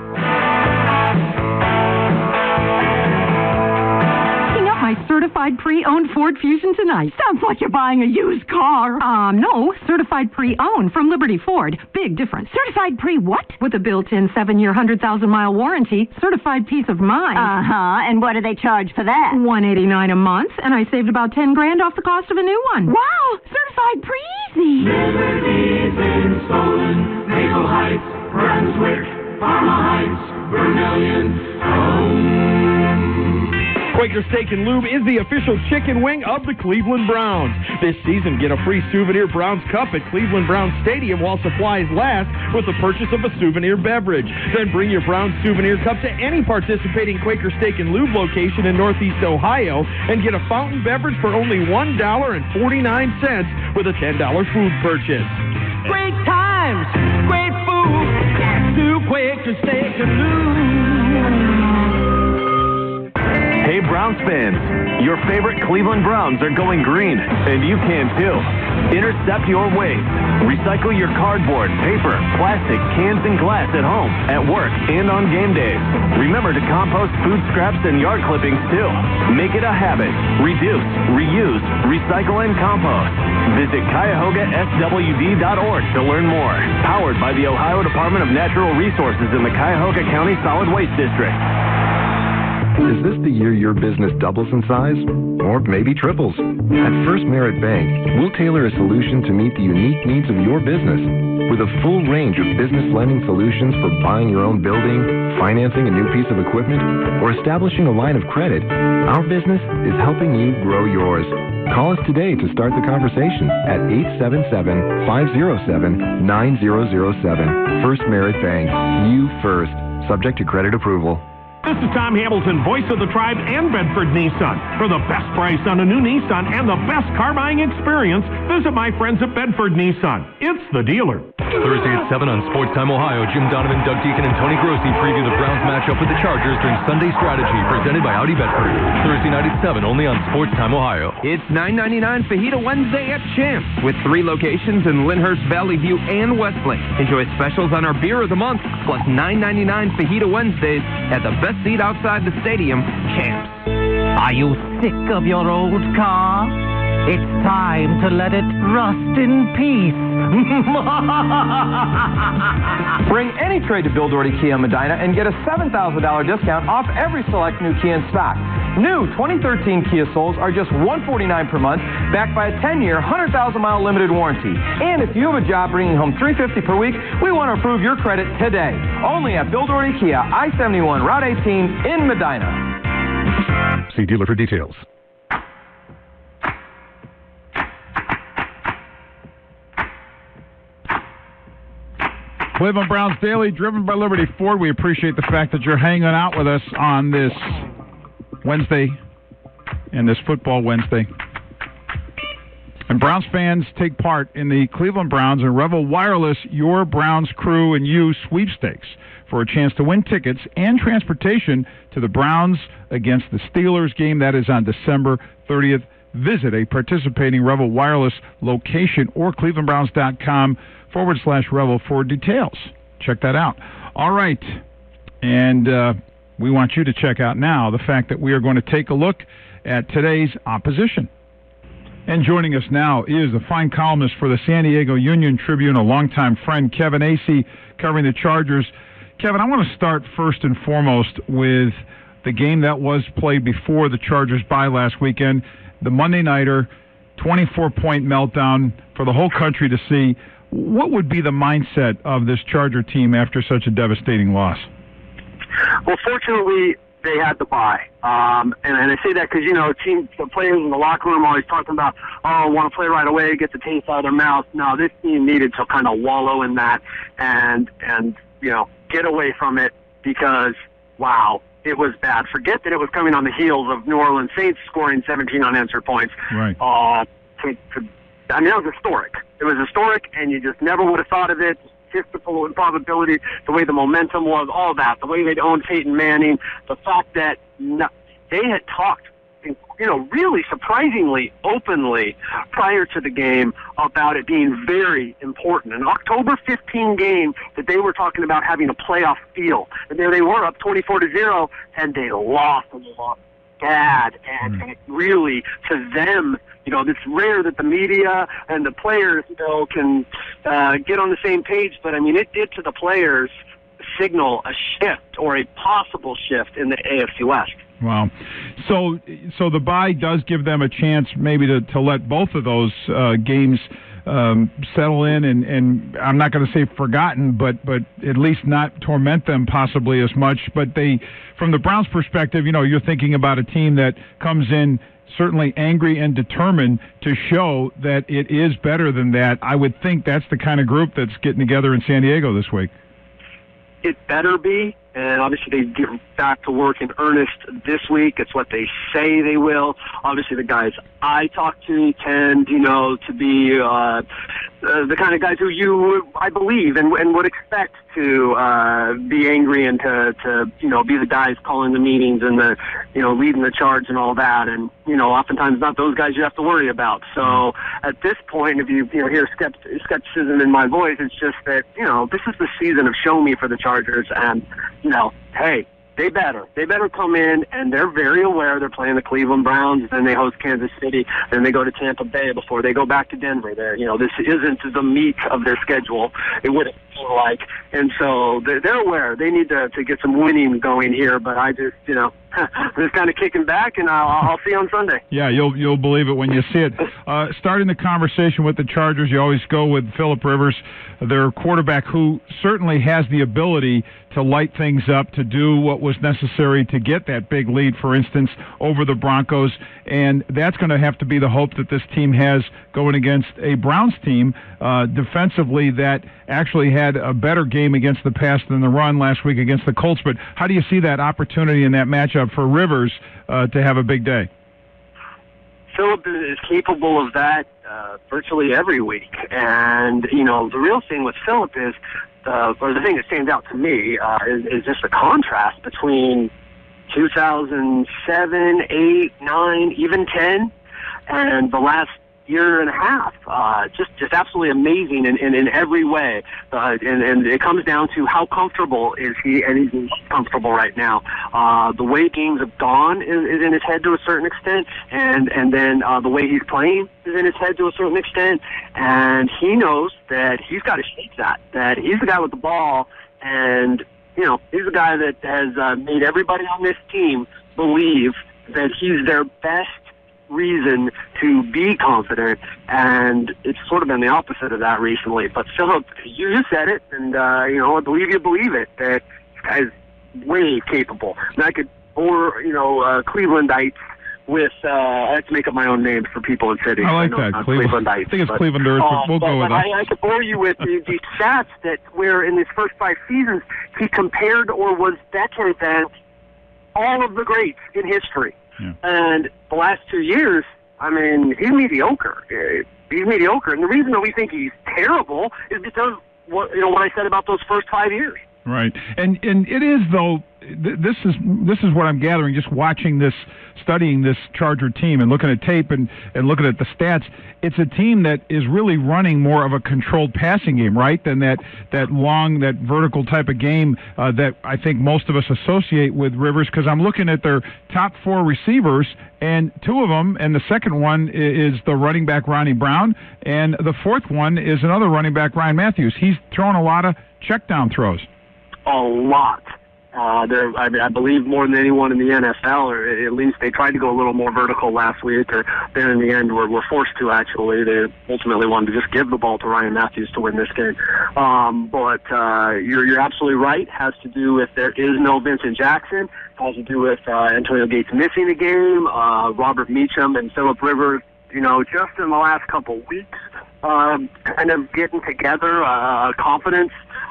My certified pre-owned Ford Fusion tonight. Sounds like you're buying a used car. No. Certified pre-owned from Liberty Ford. Big difference. Certified pre-what? With a built-in 7-year, 100,000-mile warranty. Certified peace of mind. And what do they charge for that? $189 a month, and I saved about $10,000 off the cost of a new one. Wow! Certified pre-easy. Liberty's in Solon, Maple Heights, Brunswick, Parma Heights, Vermilion, Quaker Steak and Lube is the official chicken wing of the Cleveland Browns. This season, get a free souvenir Browns cup at Cleveland Browns Stadium while supplies last with the purchase of a souvenir beverage. Then bring your Browns souvenir cup to any participating Quaker Steak and Lube location in Northeast Ohio and get a fountain beverage for only $1.49 with a $10 food purchase. Great times, great food, that's too Quaker Steak and Lube. Hey, Browns fans, your favorite Cleveland Browns are going green, and you can too. Intercept your waste. Recycle your cardboard, paper, plastic, cans, and glass at home, at work, and on game days. Remember to compost food scraps and yard clippings too. Make it a habit. Reduce, reuse, recycle, and compost. Visit CuyahogaSWD.org to learn more. Powered by the Ohio Department of Natural Resources in the Cuyahoga County Solid Waste District. Is this the year your business doubles in size? Or maybe triples? At First Merit Bank, we'll tailor a solution to meet the unique needs of your business. With a full range of business lending solutions for buying your own building, financing a new piece of equipment, or establishing a line of credit, our business is helping you grow yours. Call us today to start the conversation at 877-507-9007. First Merit Bank. You first. Subject to credit approval. This is Tom Hamilton, voice of the tribe and Bedford Nissan. For the best price on a new Nissan and the best car buying experience, visit my friends at Bedford Nissan. It's the dealer. Thursday at 7 on Sports Time Ohio, Jim Donovan, Doug Deacon, and Tony Grossi preview the Browns matchup with the Chargers during Sunday Strategy, presented by Audi Bedford. Thursday night at 7, only on Sports Time Ohio. It's $9.99 Fajita Wednesday at Champs, with 3 locations in Lyndhurst, Valley View, and Westlake. Enjoy specials on our beer of the month, plus $9.99 Fajita Wednesdays at the best seat outside the stadium, Champs. Are you sick of your old car? It's time to let it rust in peace. Bring any trade to Bill Doherty Kia Medina and get a $7,000 discount off every select new Kia in stock. New 2013 Kia Souls are just $149 per month, backed by a 10-year, 100,000-mile limited warranty. And if you have a job bringing home $350 per week, we want to improve your credit today. Only at Bill Doherty Kia, I-71, Route 18 in Medina. See dealer for details. Cleveland Browns Daily, driven by Liberty Ford. We appreciate the fact that you're hanging out with us on this Wednesday and this football Wednesday. And Browns fans, take part in the Cleveland Browns and Revel Wireless Your Browns Crew and You sweepstakes for a chance to win tickets and transportation to the Browns against the Steelers game. That is on December 30th. Visit a participating Revel Wireless location or clevelandbrowns.com/Revel for details. Check that out. All right. And we want you to check out now the fact that we are going to take a look at today's opposition. And joining us now is the fine columnist for the San Diego Union Tribune, a longtime friend, Kevin Acee, covering the Chargers. Kevin, I want to start first and foremost with the game that was played before the Chargers bye last weekend, the Monday Nighter 24-point meltdown for the whole country to see. What would be the mindset of this Charger team after such a devastating loss? Well, fortunately, they had the bye. And I say that because, the players in the locker room are always talking about, I want to play right away, get the taste out of their mouth. No, this team needed to kind of wallow in that and get away from it because, wow, it was bad. Forget that it was coming on the heels of New Orleans Saints scoring 17 unanswered points. Right. That was historic. It was historic, and you just never would have thought of it. Statistical improbability, the way the momentum was, all that, the way they'd owned Peyton Manning, the fact that they had talked, really surprisingly openly prior to the game about it being very important. An October 15 game that they were talking about having a playoff feel. And there they were up 24-0, and they lost, and they lost bad. And it really, to them, it's rare that the media and the players, can get on the same page. But, it did to the players signal a shift or a possible shift in the AFC West. Wow. So the bye does give them a chance maybe to let both of those games settle in and I'm not going to say forgotten, but at least not torment them possibly as much. But from the Browns' perspective, you're thinking about a team that comes in certainly angry and determined to show that it is better than that. I would think that's the kind of group that's getting together in San Diego this week. It better be, and obviously they get back to work in earnest this week. It's what they say they will. Obviously the guys I talk to tend, to be the kind of guys who I believe and would expect to be angry and to be the guys calling the meetings and the leading the charge and all that. And oftentimes not those guys you have to worry about. So at this point, if you hear skepticism in my voice, it's just that this is the season of show me for the Chargers, and hey, they better come in, and they're very aware they're playing the Cleveland Browns, then they host Kansas City, then they go to Tampa Bay before they go back to Denver. This isn't the meat of their schedule. It wouldn't feel like, and so they're aware they need to get some winning going here. But I just just kind of kicking back, and I'll see you on Sunday. Yeah, you'll believe it when you see it. Starting the conversation with the Chargers, you always go with Phillip Rivers, their quarterback, who certainly has the ability to light things up, to do what was necessary to get that big lead, for instance, over the Broncos. And that's going to have to be the hope that this team has going against a Browns team defensively that actually had a better game against the pass than the run last week against the Colts. But how do you see that opportunity in that matchup for Rivers to have a big day? Phillip is capable of that virtually every week. And, the real thing with Phillip is, or the thing that stands out to me is just the contrast between 2007, 8, 9, even 10, and the last year and a half. Just absolutely amazing in every way. And it comes down to how comfortable is he, and he's comfortable right now. The way games have gone is in his head to a certain extent, and then the way he's playing is in his head to a certain extent, and he knows that he's got to shake that he's the guy with the ball, and he's the guy that has made everybody on this team believe that he's their best reason to be confident, and it's sort of been the opposite of that recently. But Phillip, you just said it, and I believe you believe it, that this guy's way capable. And I could bore Clevelandites with I have to make up my own names for people in cities. I like that. Clevelandites. I think it's Clevelanders, but we'll go with that. I could bore you with these stats that where in his first 5 seasons he compared or was better than all of the greats in history. Yeah. And the last 2 years, he's mediocre. He's mediocre, and the reason that we think he's terrible is because what I said about those first 5 years. Right, and it is though. This is what I'm gathering just watching this, studying this Charger team and looking at tape and looking at the stats. It's a team that is really running more of a controlled passing game, right, than that long, that vertical type of game that I think most of us associate with Rivers, because I'm looking at their top 4 receivers, and 2 of them, and the second one is the running back Ronnie Brown, and the fourth one is another running back, Ryan Matthews. He's throwing a lot of check down throws. A lot. I believe more than anyone in the NFL, or at least they tried to go a little more vertical last week, or then in the end were forced to, actually. They ultimately wanted to just give the ball to Ryan Matthews to win this game. But you're absolutely right. It has to do with there is no Vincent Jackson. It has to do with Antonio Gates missing the game, Robert Meacham and Phillip Rivers, just in the last couple weeks, kind of getting together, confidence.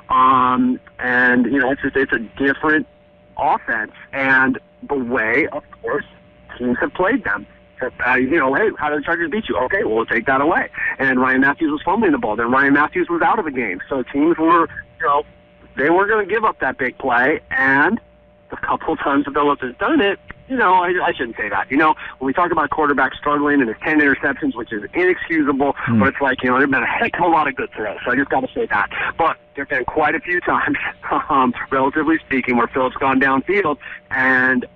And, it's a different offense. And the way, of course, teams have played them. Hey, how did the Chargers beat you? Okay, well, we'll take that away. And Ryan Matthews was fumbling the ball. Then Ryan Matthews was out of the game. So teams were, they weren't going to give up that big play. And a couple of times Phillips has done it, I shouldn't say that. When we talk about quarterbacks struggling and his 10 interceptions, which is inexcusable, but it's like, there have been a heck of a lot of good throws. So I just got to say that. But there have been quite a few times, relatively speaking, where Phillips gone downfield, and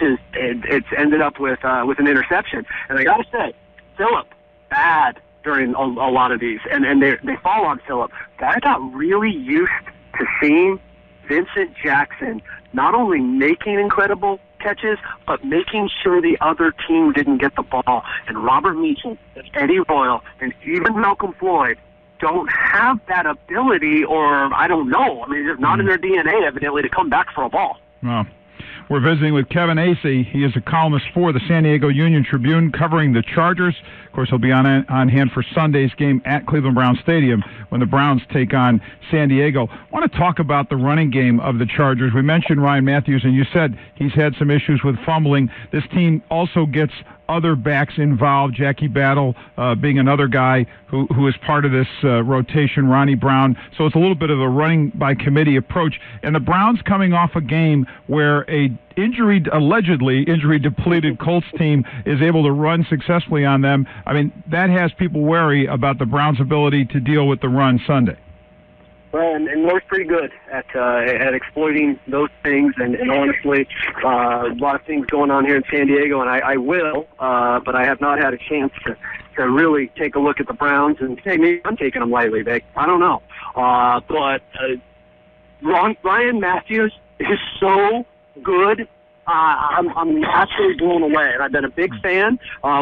it's ended up with an interception. And I got to say, Phillip, bad during a lot of these, and they fall on Phillip. I got really used to seeing Vincent Jackson not only making incredible catches, but making sure the other team didn't get the ball. And Robert Meacham, Eddie Royal, and even Malcolm Floyd don't have that ability, or I don't know. I mean, it's not in their DNA, evidently, to come back for a ball. Well, we're visiting with Kevin Acee. He is a columnist for the San Diego Union Tribune covering the Chargers. Of course, he'll be on hand for Sunday's game at Cleveland Browns Stadium when the Browns take on San Diego. I want to talk about the running game of the Chargers. We mentioned Ryan Matthews, and you said he's had some issues with fumbling. This team also gets other backs involved, Jackie Battle being another guy who is part of this rotation, Ronnie Brown. So it's a little bit of a running by committee approach. And the Browns coming off a game where a allegedly injury-depleted Colts team is able to run successfully on them. I mean, that has people wary about the Browns' ability to deal with the run Sunday. Well, and Moore's pretty good at exploiting those things, and honestly, a lot of things going on here in San Diego, and I will, but I have not had a chance to really take a look at the Browns, and hey, maybe I'm taking them lightly, Vic. I don't know. But Ryan Matthews is so good. I'm absolutely blown away, and I've been a big fan.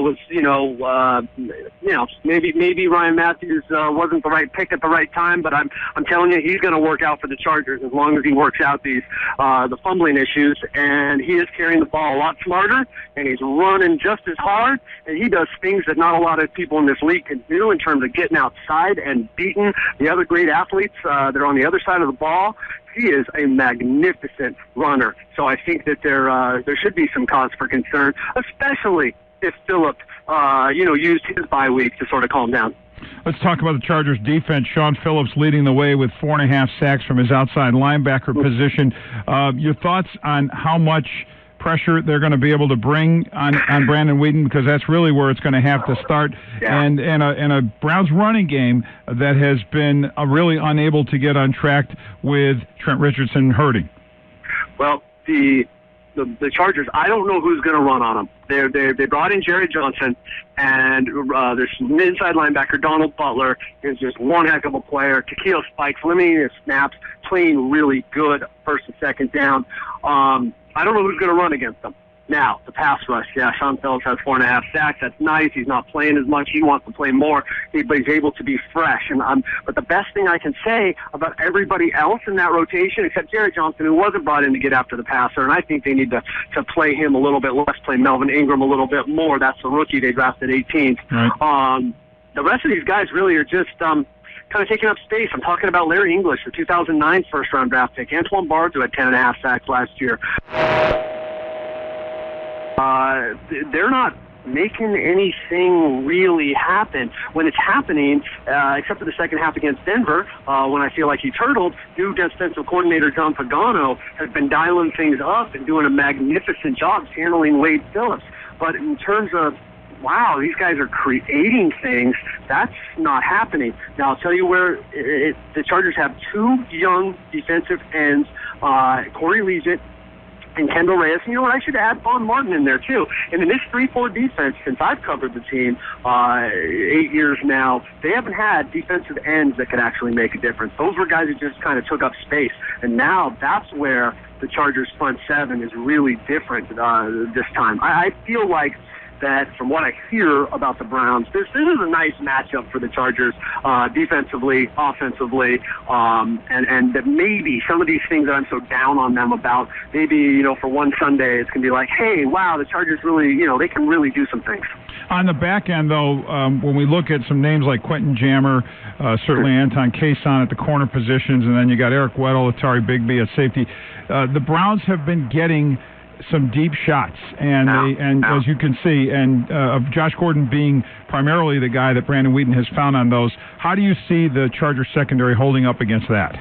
Maybe Ryan Matthews wasn't the right pick at the right time, but I'm telling you, he's going to work out for the Chargers as long as he works out these the fumbling issues. And he is carrying the ball a lot smarter, and he's running just as hard, and he does things that not a lot of people in this league can do in terms of getting outside and beating the other great athletes that are on the other side of the ball. He is a magnificent runner, so I think that there should be some cause for concern, especially if Phillip, used his bye week to sort of calm down. Let's talk about the Chargers' defense. Shawn Phillips leading the way with 4.5 sacks from his outside linebacker position. Your thoughts on how much pressure they're going to be able to bring on Brandon Weeden, because that's really where it's going to have to start. Yeah. And a Browns running game that has been really unable to get on track with Trent Richardson hurting. Well, the Chargers, I don't know who's going to run on them. They brought in Jerry Johnson, and there's inside linebacker Donald Butler is just one heck of a player. Takeo Spikes limiting his snaps, playing really good first and second down. I don't know who's going to run against them. Now, the pass rush, Shawn Phillips has 4.5 sacks. That's nice. He's not playing as much. He wants to play more, but he's able to be fresh. But the best thing I can say about everybody else in that rotation, except Jerry Johnson, who wasn't brought in to get after the passer, and I think they need to play him a little bit less, play Melvin Ingram a little bit more. That's the rookie they drafted 18th. Right. The rest of these guys really are just kind of taking up space. I'm talking about Larry English, the 2009 first-round draft pick, Antoine Barnes, who had 10.5 sacks last year. They're not making anything really happen. When it's happening, except for the second half against Denver, when I feel like he turtled, new defensive coordinator John Pagano has been dialing things up and doing a magnificent job handling Wade Phillips. But in terms of, wow, these guys are creating things, that's not happening. Now, I'll tell you where the Chargers have two young defensive ends, Corey Liuget and Kendall Reyes. You know what? I should add Vaughn Martin in there, too. And in this 3-4 defense, since I've covered the team 8 years now, they haven't had defensive ends that could actually make a difference. Those were guys who just kind of took up space. And now that's where the Chargers' front seven is really different this time. I feel like that from what I hear about the Browns, this is a nice matchup for the Chargers defensively, offensively, and that maybe some of these things that I'm so down on them about, maybe, for one Sunday it's going to be like, hey, wow, the Chargers really, they can really do some things. On the back end, though, when we look at some names like Quentin Jammer, certainly Anton Kayson at the corner positions, and then you got Eric Weddle, Atari Bigby at safety, the Browns have been getting some deep shots, and as you can see, and of Josh Gordon being primarily the guy that Brandon Wheaton has found on those. How do you see the Chargers secondary holding up against that?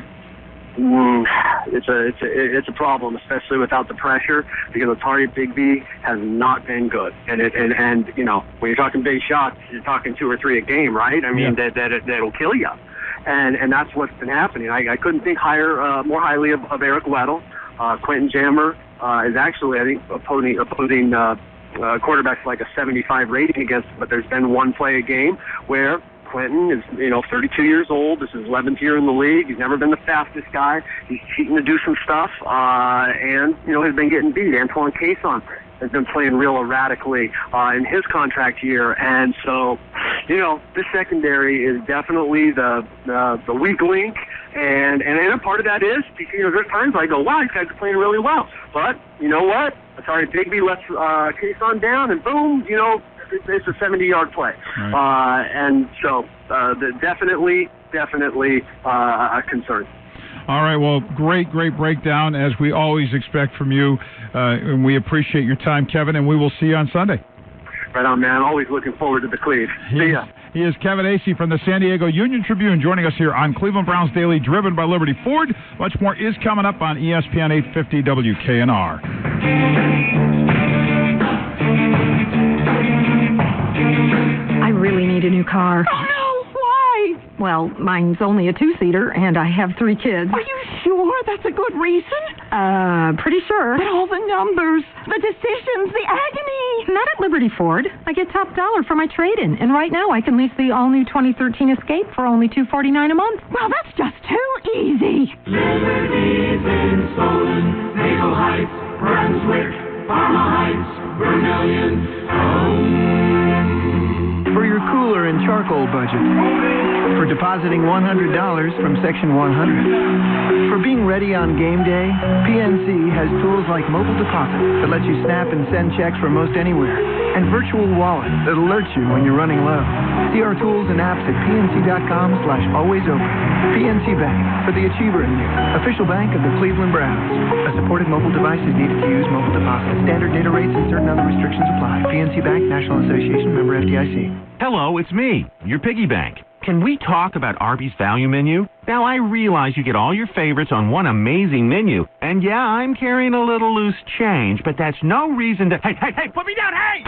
It's a problem, especially without the pressure, because Atari Bigby has not been good, and when you're talking big shots, you're talking 2 or 3 a game, right? I mean, that'll kill you, and that's what's been happening. I couldn't think more highly of Eric Weddle. Quentin Jammer is actually, I think, opposing quarterbacks like a 75 rating against him, but there's been one play a game where Quentin is, 32 years old. This is his 11th year in the league. He's never been the fastest guy. He's cheating to do some stuff, and, has been getting beat. Antoine Kayson has been playing real erratically in his contract year, and so, this secondary is definitely the weak link, and a part of that is, there's times I go, wow, these guys are playing really well, but you know what? Sorry, Bigby lets Kayson down, and boom, it's a 70-yard play, right. And so definitely a concern. All right, well, great breakdown, as we always expect from you, and we appreciate your time, Kevin, and we will see you on Sunday. Right on, man. Always looking forward to the Cleve. See ya. He is Kevin Acee from the San Diego Union-Tribune, joining us here on Cleveland Browns Daily, driven by Liberty Ford. Much more is coming up on ESPN 850 WKNR. I really need a new car. Oh, no. Why? Well, mine's only a 2-seater, and I have 3 kids. Are you sure that's a good reason? Pretty sure. But all the numbers, the decisions, the agony. Not at Liberty Ford. I get top dollar for my trade-in, and right now I can lease the all-new 2013 Escape for only $249 a month. Well, that's just too easy. Liberty's in Solon, Maple Heights, Brunswick, Parma Heights, Vermilion, For your cooler and charcoal budget. For depositing $100 from Section 100. For being ready on game day, PNC has tools like mobile deposit that lets you snap and send checks from most anywhere, and virtual wallet that alerts you when you're running low. See our tools and apps at pnc.com/alwaysopen. PNC Bank, for the achiever in you. Official bank of the Cleveland Browns. A supported mobile device is needed to use mobile deposit. Standard data rates and certain other restrictions apply. PNC Bank, National Association, member FDIC. Hello, it's me, your piggy bank. Can we talk about Arby's value menu? Now, I realize you get all your favorites on one amazing menu. And yeah, I'm carrying a little loose change, but that's no reason to... Hey, put me down, hey!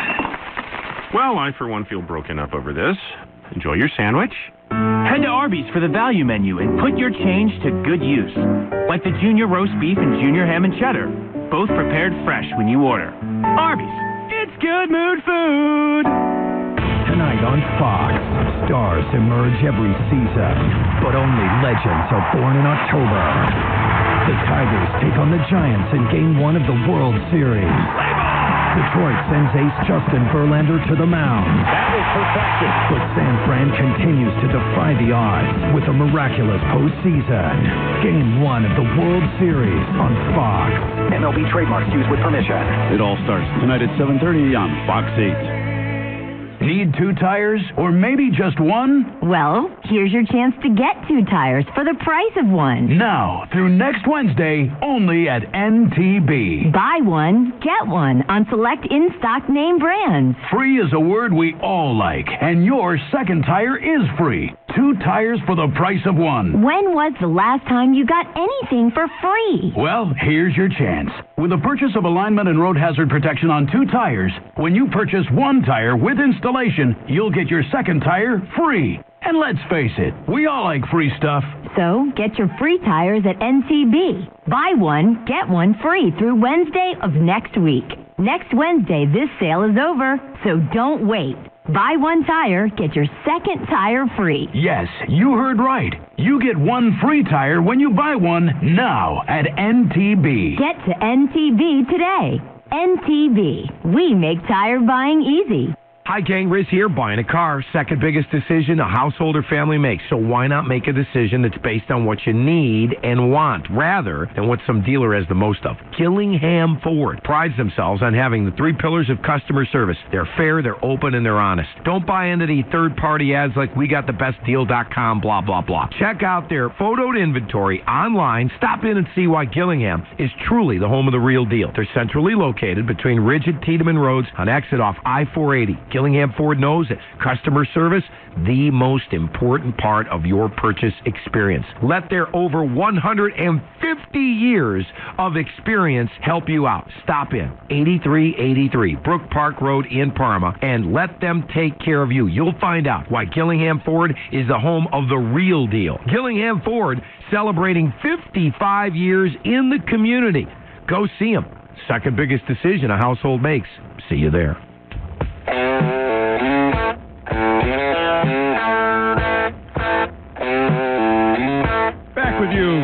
Well, I, for one, feel broken up over this. Enjoy your sandwich. Head to Arby's for the value menu and put your change to good use. Like the junior roast beef and junior ham and cheddar. Both prepared fresh when you order. Arby's, it's good mood food! Tonight on Fox, stars emerge every season, but only legends are born in October. The Tigers take on the Giants in Game 1 of the World Series. Detroit sends ace Justin Verlander to the mound. That was perfection. But San Fran continues to defy the odds with a miraculous postseason. Game 1 of the World Series on Fox. MLB trademarks used with permission. It all starts tonight at 7:30 on Fox 8. Need 2 tires, or maybe just 1? Well, here's your chance to get 2 tires for the price of 1. Now, through next Wednesday, only at NTB. Buy 1, get 1 on select in-stock name brands. Free is a word we all like, and your second tire is free. 2 tires for the price of 1. When was the last time you got anything for free? Well, here's your chance. With the purchase of alignment and road hazard protection on 2 tires, when you purchase 1 tire with installation, you'll get your second tire free. And And let's face it, we all like free stuff. So get your free tires at NTB. Buy one, get one free through Wednesday of next week. Next Wednesday, this sale is over, so don't wait. Buy one tire, get your second tire free. Yes, you heard right. You get one free tire when you buy one now at NTB. Get to NTB today. NTB. We make tire buying easy. Hi, gang. Riz here. Buying a car, second biggest decision a household or family makes. So why not make a decision that's based on what you need and want, rather than what some dealer has the most of? Gillingham Ford prides themselves on having the 3 pillars of customer service. They're fair, they're open, and they're honest. Don't buy into the third-party ads like WeGotTheBestDeal.com, blah, blah, blah. Check out their photoed inventory online. Stop in and see why Gillingham is truly the home of the real deal. They're centrally located between Ridge and Tiedemann Roads on exit off I-480. Gillingham Ford knows that customer service, the most important part of your purchase experience. Let their over 150 years of experience help you out. Stop in 8383 Brook Park Road in Parma and let them take care of you. You'll find out why Gillingham Ford is the home of the real deal. Gillingham Ford celebrating 55 years in the community. Go see them. Second biggest decision a household makes. See you there. Back with you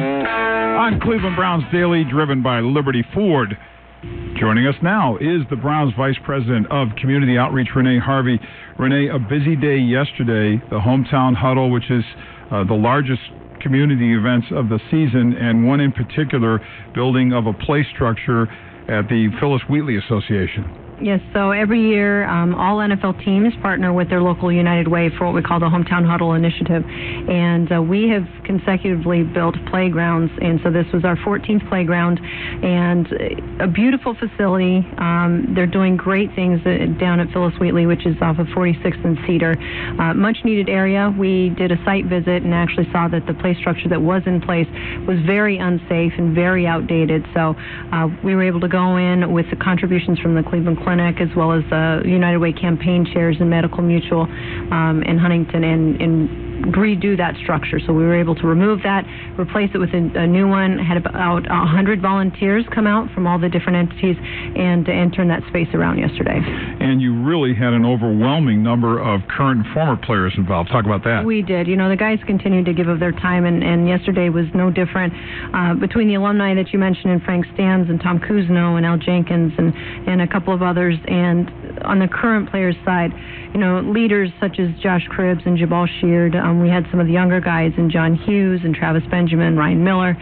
on Cleveland Browns Daily, driven by Liberty Ford. Joining us now is the Browns Vice President of Community Outreach, Renee Harvey. Renee, a busy day yesterday, the Hometown Huddle, which is the largest community events of the season, and one in particular, building of a play structure at the Phyllis Wheatley Association. Yes, so every year all NFL teams partner with their local United Way for what we call the Hometown Huddle Initiative. And we have consecutively built playgrounds, and so this was our 14th playground, and a beautiful facility. They're doing great things down at Phyllis Wheatley, which is off of 46th and Cedar. Much needed area. We did a site visit and actually saw that the play structure that was in place was very unsafe and very outdated. So we were able to go in with the contributions from the Cleveland Clinic, as well as United Way campaign chairs and Medical Mutual in Huntington, and redo that structure. So we were able to remove that, replace it with a new one. Had about 100 volunteers come out from all the different entities and turn that space around yesterday. And you really had an overwhelming number of current and former players involved. Talk about that. We did. You know, the guys continued to give of their time, and yesterday was no different. Between the alumni that you mentioned, and Frank Stans and Tom Kuzno and Al Jenkins and a couple of others, and on the current players' side, you know, leaders such as Josh Cribbs and Jabal Sheard. We had some of the younger guys, and John Hughes and Travis Benjamin, Ryan Miller.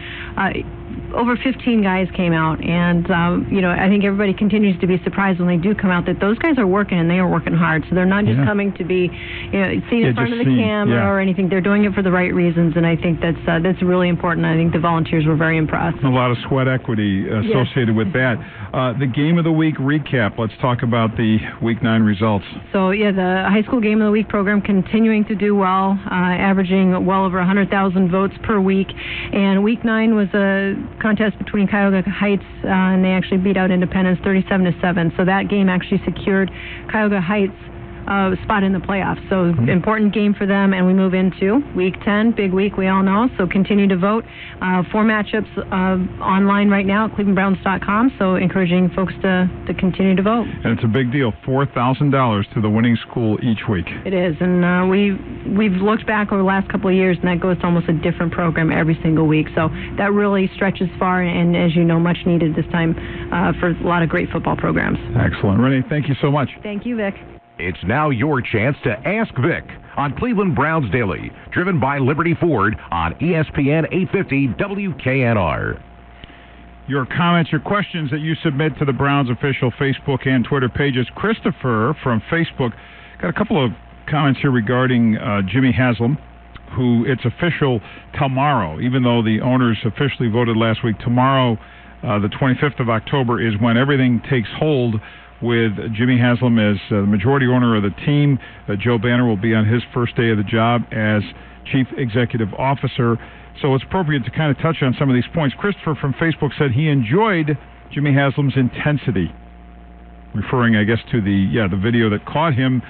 Over 15 guys came out, and you know, I think everybody continues to be surprised when they do come out that those guys are working, and they are working hard. So they're not just coming to be, you know, seen in front of the camera or anything. They're doing it for the right reasons, and I think that's really important. I think the volunteers were very impressed. A lot of sweat equity associated with that. The Game of the Week recap. Let's talk about the Week 9 results. So the high school Game of the Week program continuing to do well, averaging well over 100,000 votes per week. And Week 9 was a contest between Cuyahoga Heights, and they actually beat out Independence 37-7. So that game actually secured Cuyahoga Heights spot in the playoffs. So important game for them, and we move into Week 10, big week, we all know. So continue to vote. 4 matchups online right now at clevelandbrowns.com, so encouraging folks to continue to vote. And it's a big deal, $4,000 to the winning school each week. It is, and we've looked back over the last couple of years, and that goes to almost a different program every single week. So that really stretches far, and as you know, much needed this time for a lot of great football programs. Excellent. Renee, thank you so much. Thank you, Vic. It's now your chance to Ask Vic on Cleveland Browns Daily, driven by Liberty Ford on ESPN 850 WKNR. Your comments, your questions that you submit to the Browns official Facebook and Twitter pages. Christopher from Facebook got a couple of comments here regarding Jimmy Haslam, who it's official tomorrow, even though the owners officially voted last week. Tomorrow, the 25th of October, is when everything takes hold with Jimmy Haslam as the majority owner of the team. Joe Banner will be on his first day of the job as Chief Executive Officer. So it's appropriate to kind of touch on some of these points. Christopher from Facebook said he enjoyed Jimmy Haslam's intensity, referring, I guess, to the video that caught him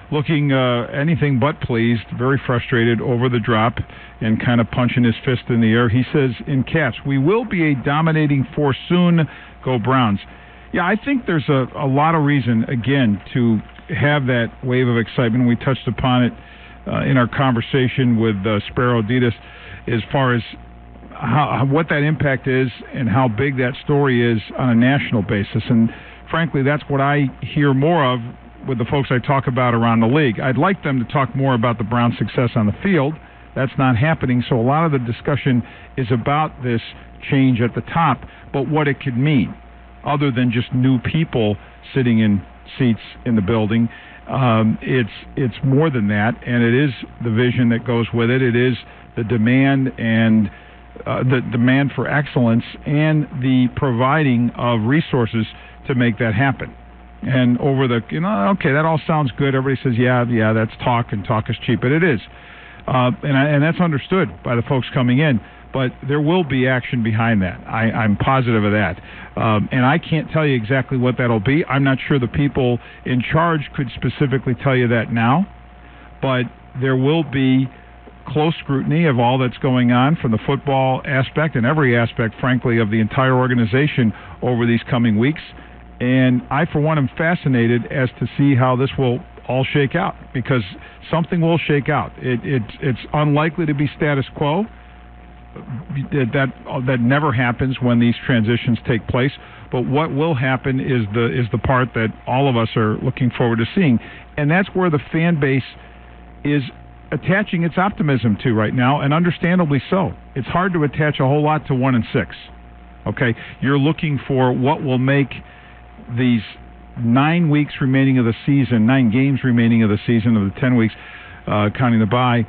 looking anything but pleased, very frustrated over the drop and kind of punching his fist in the air. He says in caps, "We will be a dominating force soon. Go Browns." Yeah, I think there's a lot of reason, again, to have that wave of excitement. We touched upon it in our conversation with Sparrow Adidas as far as what that impact is and how big that story is on a national basis. And frankly, that's what I hear more of with the folks I talk about around the league. I'd like them to talk more about the Browns' success on the field. That's not happening, so a lot of the discussion is about this change at the top, but what it could mean, other than just new people sitting in seats in the building. It's more than that, and it is the vision that goes with it. It is the demand and the demand for excellence and the providing of resources to make that happen. And over the, okay, that all sounds good. Everybody says, yeah, that's talk, and talk is cheap, but it is. And that's understood by the folks coming in. But there will be action behind that. I'm positive of that. And I can't tell you exactly what that'll be. I'm not sure the people in charge could specifically tell you that now. But there will be close scrutiny of all that's going on from the football aspect and every aspect, frankly, of the entire organization over these coming weeks. And I, for one, am fascinated as to see how this will all shake out, because something will shake out. It's unlikely to be status quo. That never happens when these transitions take place. But what will happen is the part that all of us are looking forward to seeing, and that's where the fan base is attaching its optimism to right now, and understandably so. It's hard to attach a whole lot to 1-6. Okay, you're looking for what will make these 9 weeks remaining of the season, 9 games remaining of the season of the 10 weeks, counting the bye,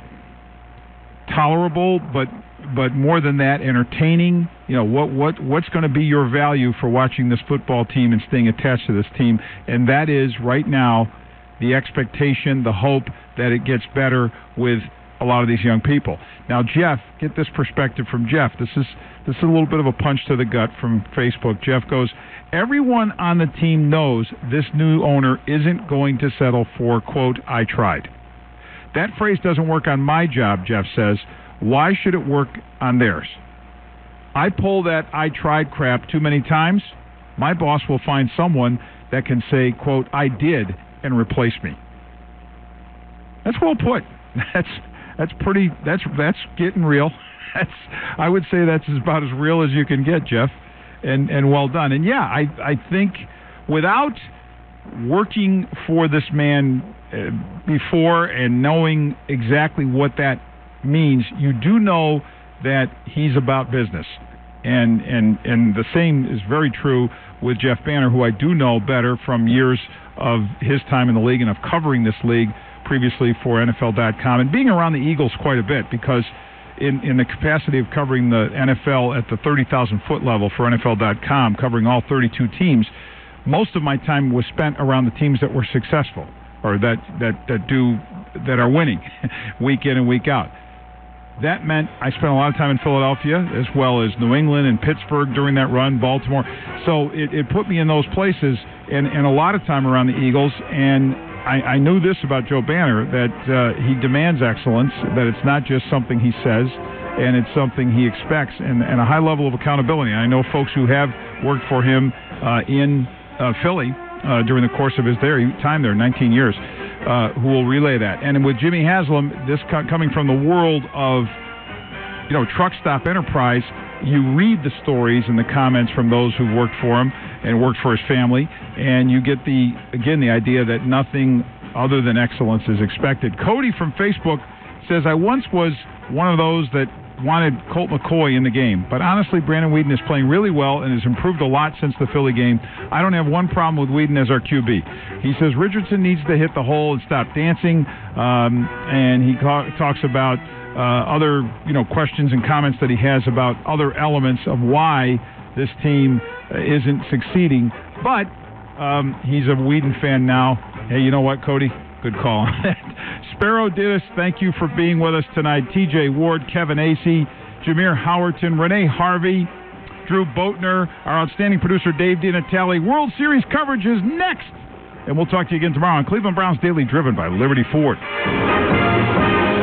tolerable, but more than that, entertaining. What's going to be your value for watching this football team and staying attached to this team? And that is right now the expectation, the hope that it gets better with a lot of these young people. Now, Jeff, get this perspective from Jeff. This is a little bit of a punch to the gut from Facebook. Jeff goes, "Everyone on the team knows this new owner isn't going to settle for, quote, I tried. That phrase doesn't work on my job," Jeff says. "Why should it work on theirs? I pull that I tried crap too many times. My boss will find someone that can say, quote, I did, and replace me." That's well put. That's getting real. I would say that's about as real as you can get, Jeff, and well done. And yeah, I think without working for this man before and knowing exactly what that means, you do know that he's about business, and the same is very true with Jeff Banner, who I do know better from years of his time in the league and of covering this league previously for NFL.com and being around the Eagles quite a bit, because in the capacity of covering the NFL at the 30,000-foot level for NFL.com, covering all 32 teams, most of my time was spent around the teams that were successful or that are winning week in and week out. That meant I spent a lot of time in Philadelphia as well as New England and Pittsburgh during that run, Baltimore. So it put me in those places and a lot of time around the Eagles. And I knew this about Joe Banner, that he demands excellence, that it's not just something he says, and it's something he expects, and a high level of accountability. I know folks who have worked for him in Philly during the course of his time there, 19 years, who will relay that. And with Jimmy Haslam, this coming from the world of Truck Stop Enterprise, you read the stories and the comments from those who worked for him and worked for his family, and you get the idea that nothing other than excellence is expected. Cody from Facebook says, "I once was one of those that wanted Colt McCoy in the game, but honestly, Brandon Weeden is playing really well and has improved a lot since the Philly game. I don't have one problem with Weeden as our QB." He says Richardson needs to hit the hole and stop dancing, and he talks about other questions and comments that he has about other elements of why this team isn't succeeding. But he's a Weeden fan now. Hey, you know what, Cody? Good call on that. Sparrow Dittis, thank you for being with us tonight. TJ Ward, Kevin Acey, Jameer Howerton, Renee Harvey, Drew Boatner, our outstanding producer Dave DiNatale. World Series coverage is next And we'll talk to you again tomorrow on Cleveland Browns Daily, driven by Liberty Ford.